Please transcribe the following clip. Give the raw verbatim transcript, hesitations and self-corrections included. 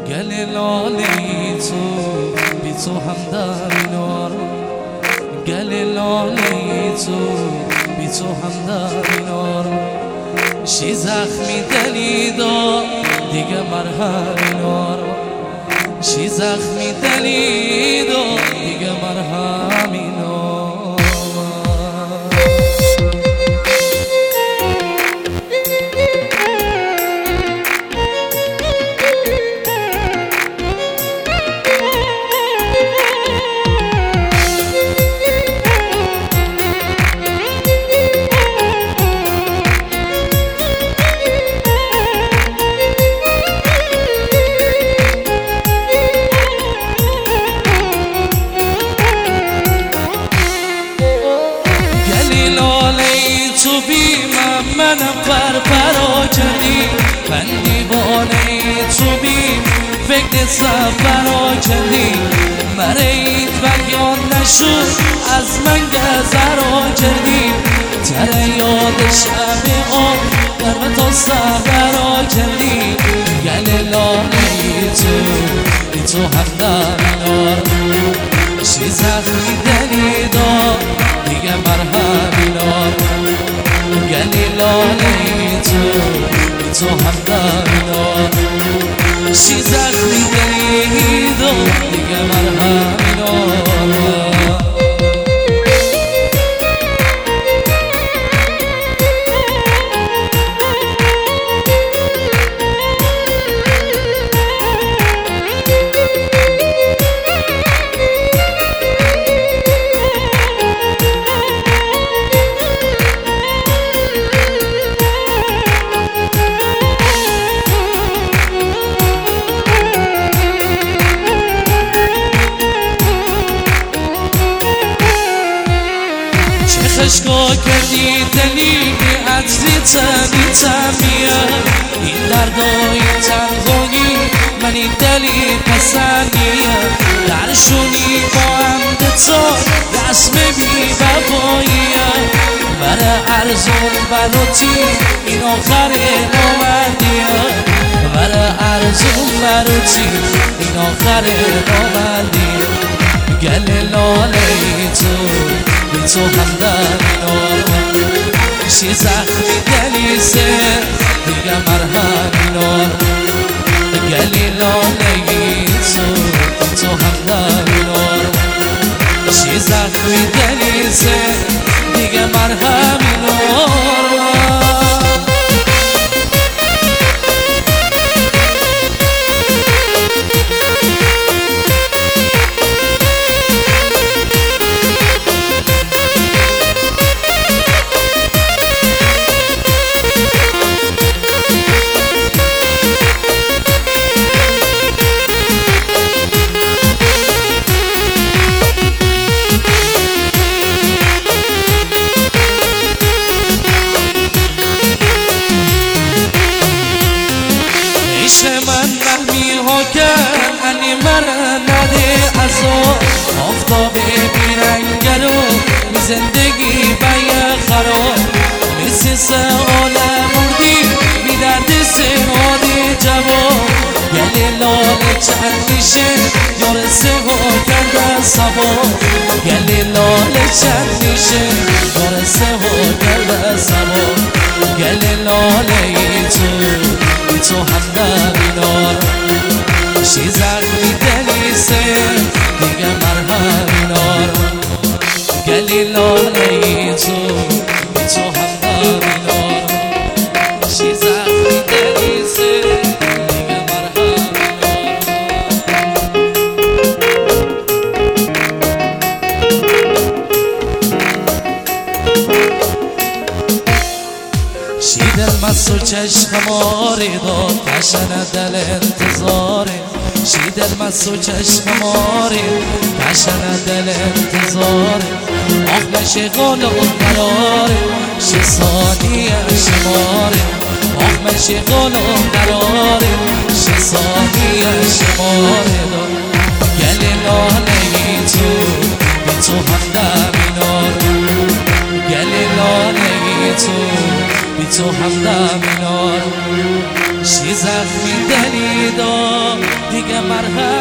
گل لاله تو بی تو همدم نار، گل لاله تو بی تو همدم نار. شی زخمی دلی دا دیگه مرهم نار، شی زخمی دلی دا دیگه مرهم نار. تو بی من منم پرپرا کردی، من دیوانه تو بی فکر سفرا کردی. مریت بیان نشد از من گذرا کردی، تره یاد شب آن در تو سهرا کردی. گل لاله تو بی تو همدم نار، شی زخمی دلی دا دیگه مرهم نار. گلی لاله تو بی تو همدم نار، شی زخمی دلی دا دیگه مرهم نار. عشقا کردی دلیل عطری تمی تمیه، این دردای تنهایی من این دلیل پسندیه. درشونی با هم دتا رسم بی وفاییه، بره ارزون بروتی این آخر نامردیه، بره ارزون بروتی این آخر نامردیه. گل لاله تو بی تو همدم نار، شی زخمی دلی سه دیگه مرهم نار. گلی لاله تو بی تو همدم نار، شی زخمی دلی سه دیگه مرهم نار. انی مرا نده ازو آفتاب بیرنگرو می زندگی بیا خراب، مثل سال مردی بی درد سهاد جواب. گل لاله چند میشه یار سه ها کرده سبا، گل لاله چند میشه یار سه ها کرده سبا. گل لاله تو بی تو همدم نار، شی زخمی دلی سه دیگه مرهم نار. گلی لاله تو بی تو همدم نار، شی زخمی دلی سه دیگه مرهم نار. شی دل مسو چشم ماری داد کشن دل انتظاره، شی دل مسو چشم ماری کشن دل انتظاره. آخ نشه غلام قراره شی ثانیه شماره، آخ نشه غلام قراره شی ثانیه شماره دار. گل لاله تو بی تو همدم نار، گل لاله تو بی تو همدم نار. شی زخمی دلی دا میگه مرحبا